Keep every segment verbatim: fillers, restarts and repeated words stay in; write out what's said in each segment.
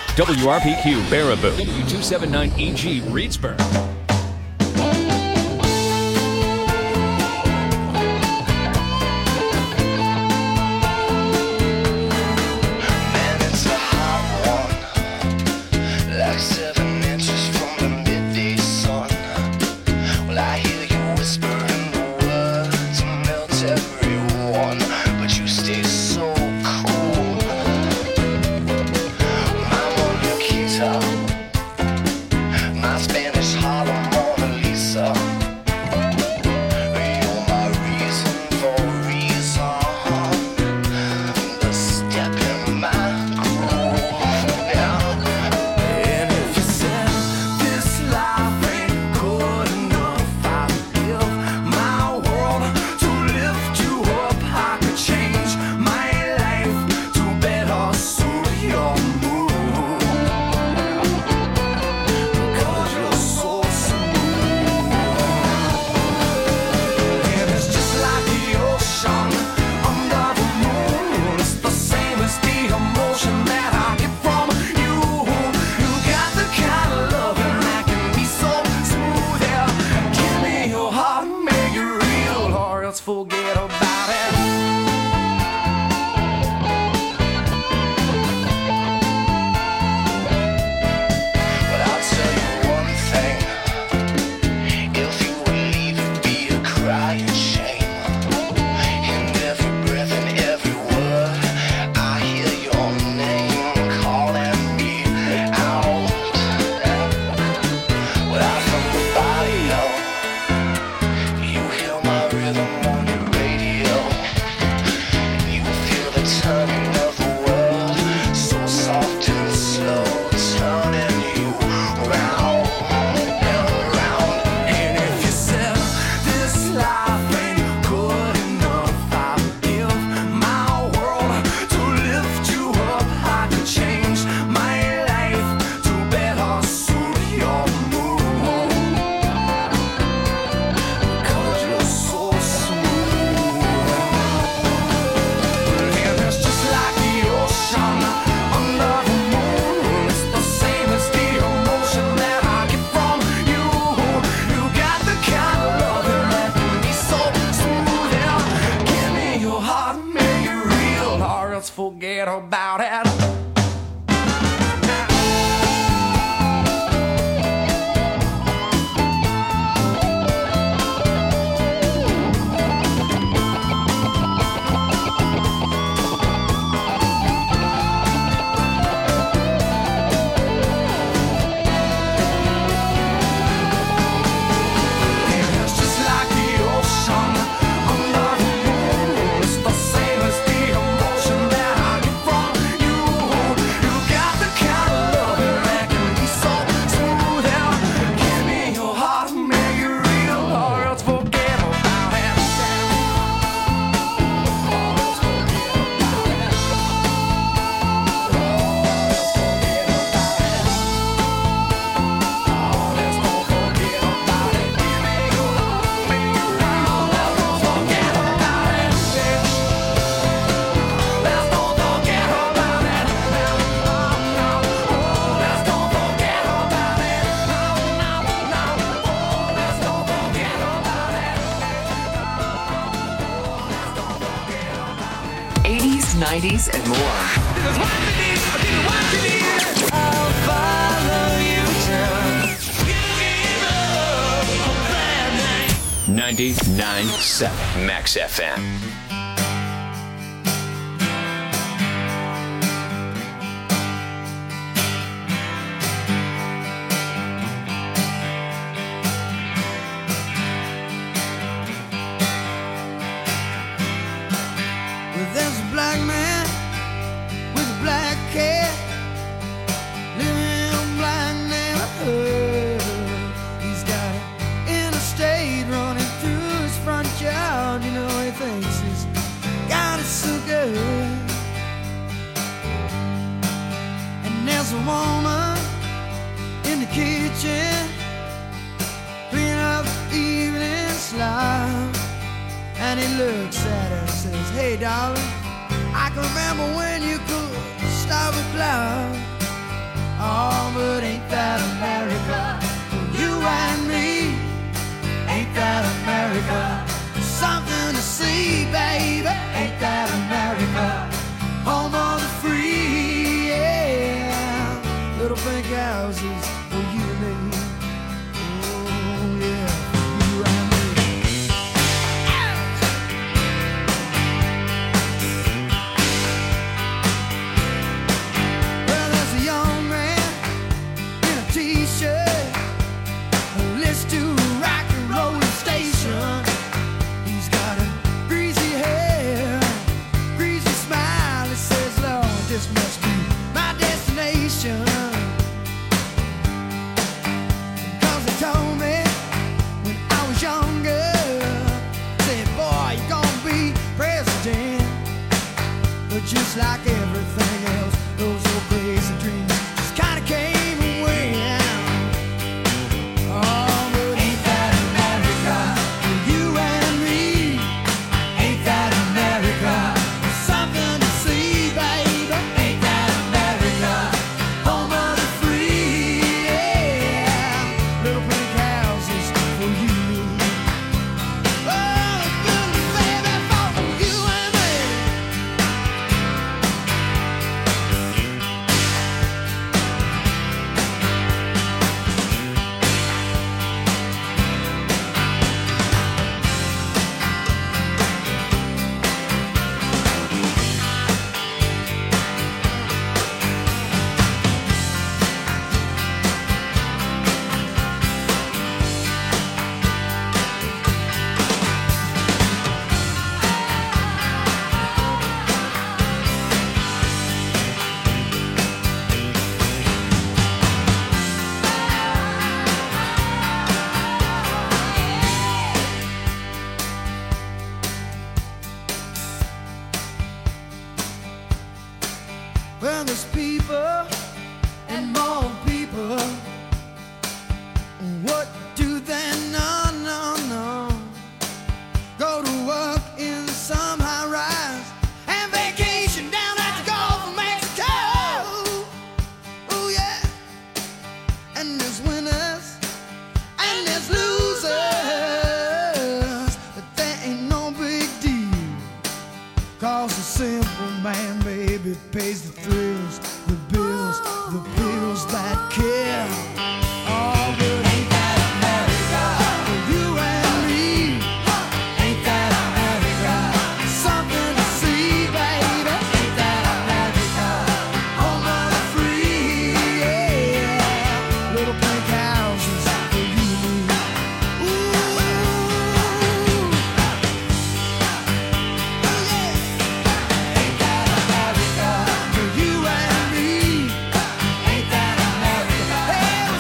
W R P Q Baraboo, W two seventy-nine E G Reedsburg. Forget about it. nineties and more. I'll follow you till ninety-nine point seven Max F M. There's a woman in the kitchen, cleaning up the evening slime. And he looks at her and says, hey darling, I can remember when you could stop a cloud. Oh, but ain't that America for you and me? Ain't that America? Something to see, baby. Ain't that America? Home of the free, yeah. Little pink houses for you and me. Oh, yeah, for you and me. Well, there's a young man in a t-shirt who listens to a rock and roll station. He's got a greasy hair, greasy smile. He says, Lord, this must be my destination. Cause they told me when I was younger, said, boy, you're gonna be president. But just like everything else, those old crazy dreams just kinda came and went. Oh, but ain't that America for you and me? Ain't that America? Something to see, baby. Ain't that America? Home of the free, yeah. Little pink houses for you. Oh, good baby, for you and me. Well, there's people and more people. What do they know? No, no. Go to work in some high rise and vacation down at the Gulf of Mexico. Oh, yeah. And there's winners and there's losers. But that ain't no big deal. Cause the simple man, baby, pays the thrills, the bills, the bills that care. Oh, but ain't that America for you and me? Ain't that America? Something to see, baby. Ain't that America? Home of the free, yeah. Little pink houses for you and me. Ooh. Ain't that America for you and me? Ain't that America? Hey,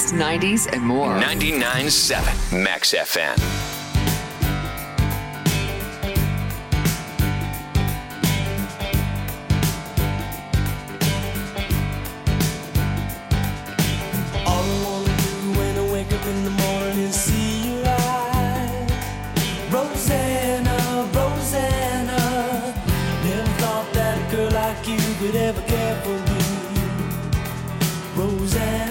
eighties, nineties, and more. ninety-nine point seven Max F M. All I wanna do when I wake up in the morning is see your eyes. Rosanna, Rosanna, never thought that a girl like you could ever care for me. Rosanna.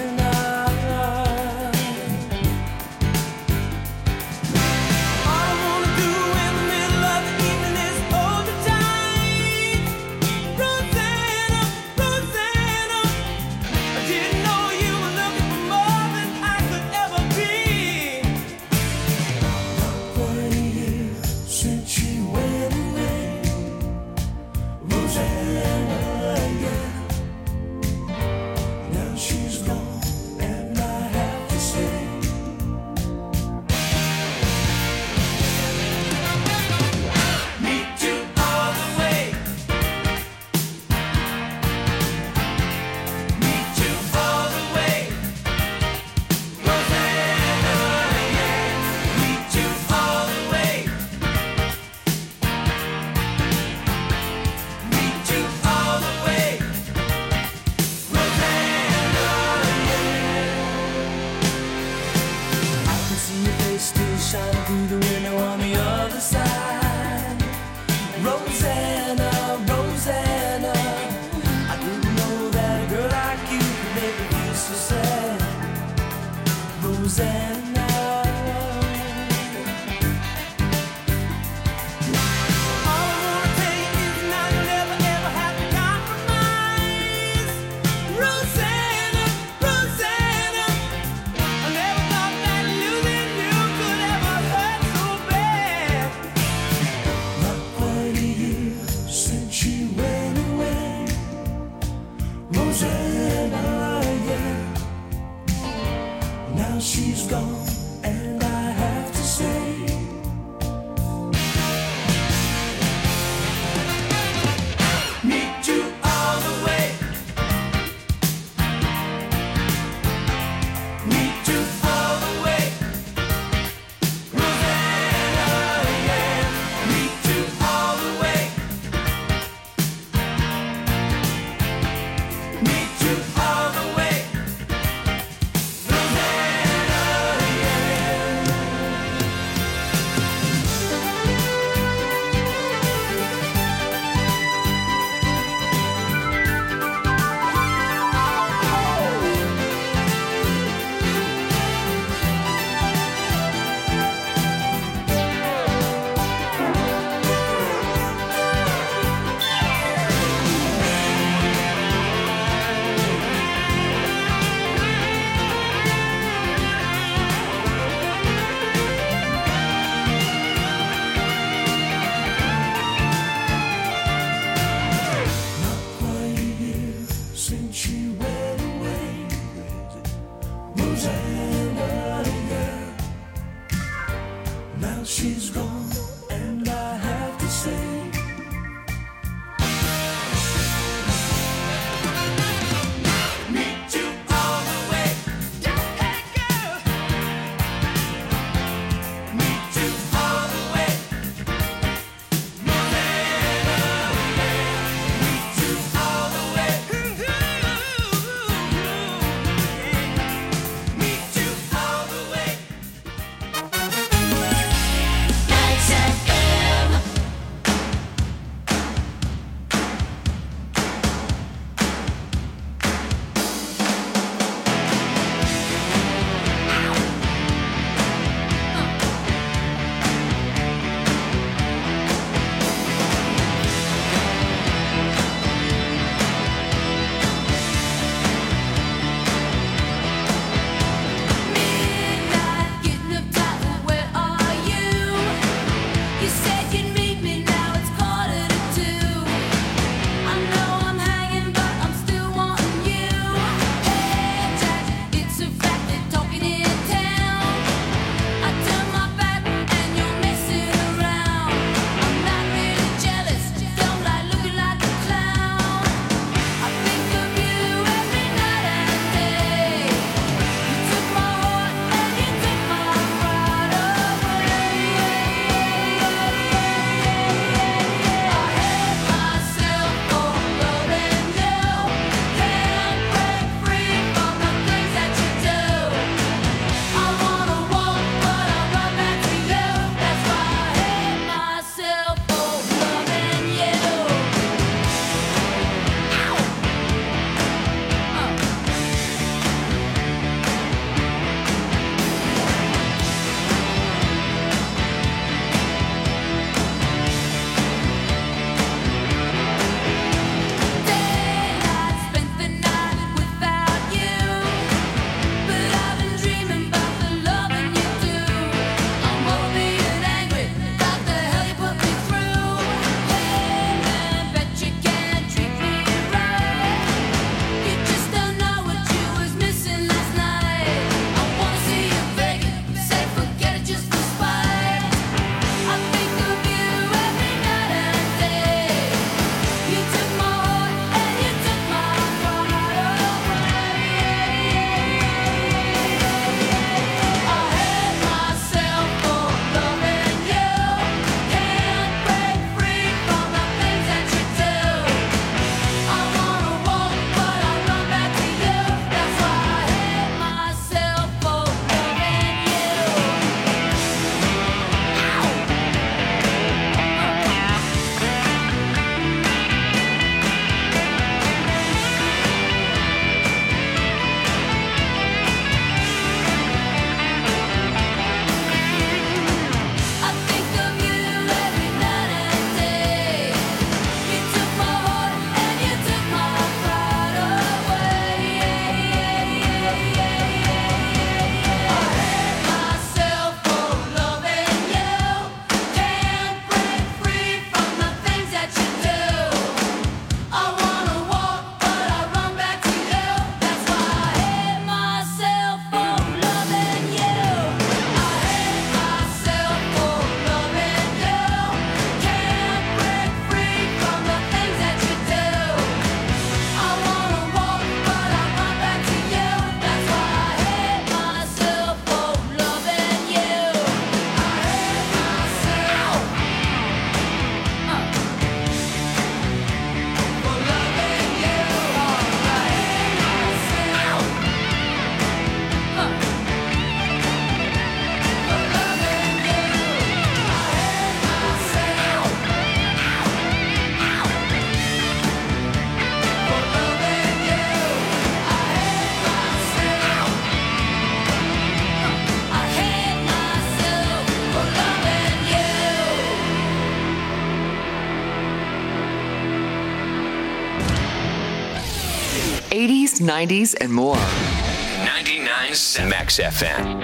eighties, nineties, and more. ninety-nine point seven Max F M.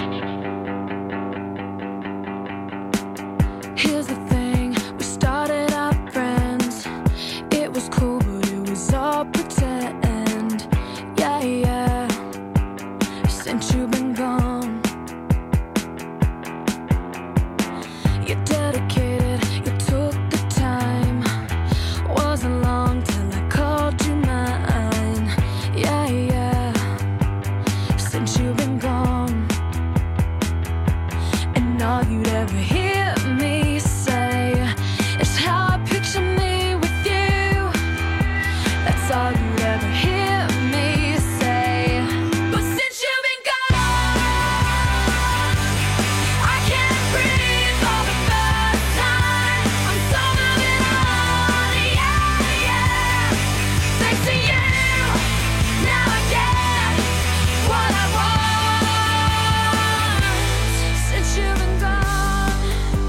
Here's the thing, we started out friends. It was cool, but it was all pretend. Yeah, yeah. Since you've been gone, you're dedicated, you took the time. Wasn't long till I called you mine. Yeah, yeah. Since you've been gone, and all you'd ever hear me say is how I picture me with you. That's all you'd ever hear me say. But since you've been gone, I can't breathe for the first time. I'm so moving on, yeah, yeah. Thanks to you, now I get what I want. Since you've been gone,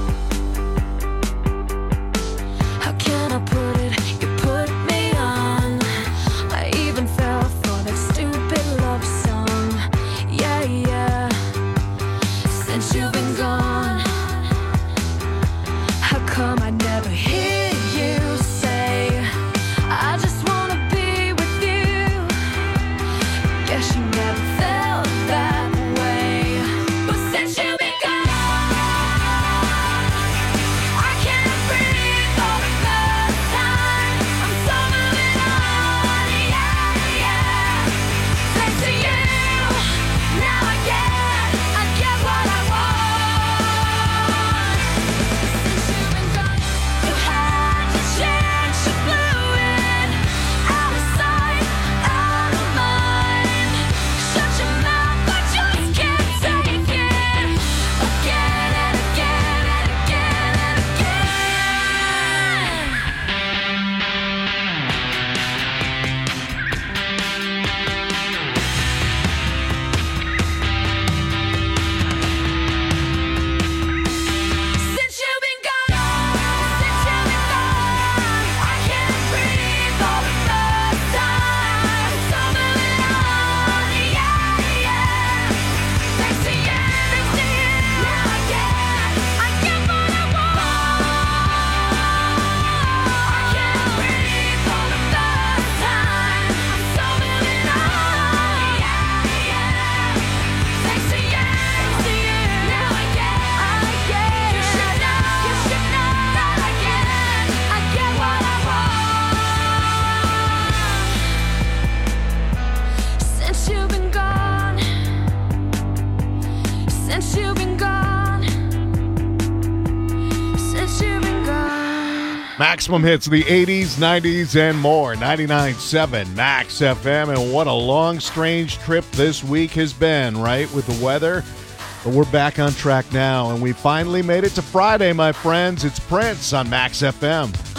how can I put it? You put me on. I even fell for that stupid love song. Yeah, yeah. Since you've been gone, how come I never hear you say, I just wanna be with you? Guess you never felt that way. But since you've been gone, I can't breathe for the first time. I'm so moving on, yeah, yeah. Thanks to you, now I get, I get what I want. Since you've been gone, you had your chance, you blew it. Out of sight, out of mind. Shut your mouth, I just can't take it. Again and again and again and again. Since you've been gone, since you've been gone, I can't breathe for the first time. So moving on, yeah, yeah. Thanks to you, thanks to you, now I get, I get what I want. I can't breathe for the first time. I'm so moving on, yeah, yeah. Thanks to you, thanks to you, now I get, I get. You should know, you should know that I get, I get what I want. Since you've been gone, since you've been gone, since you've been gone. Maximum hits of the eighties, nineties, and more. ninety-nine point seven Max F M. And what a long, strange trip this week has been, right, with the weather? But we're back on track now, and we finally made it to Friday, my friends. It's Prince on Max F M.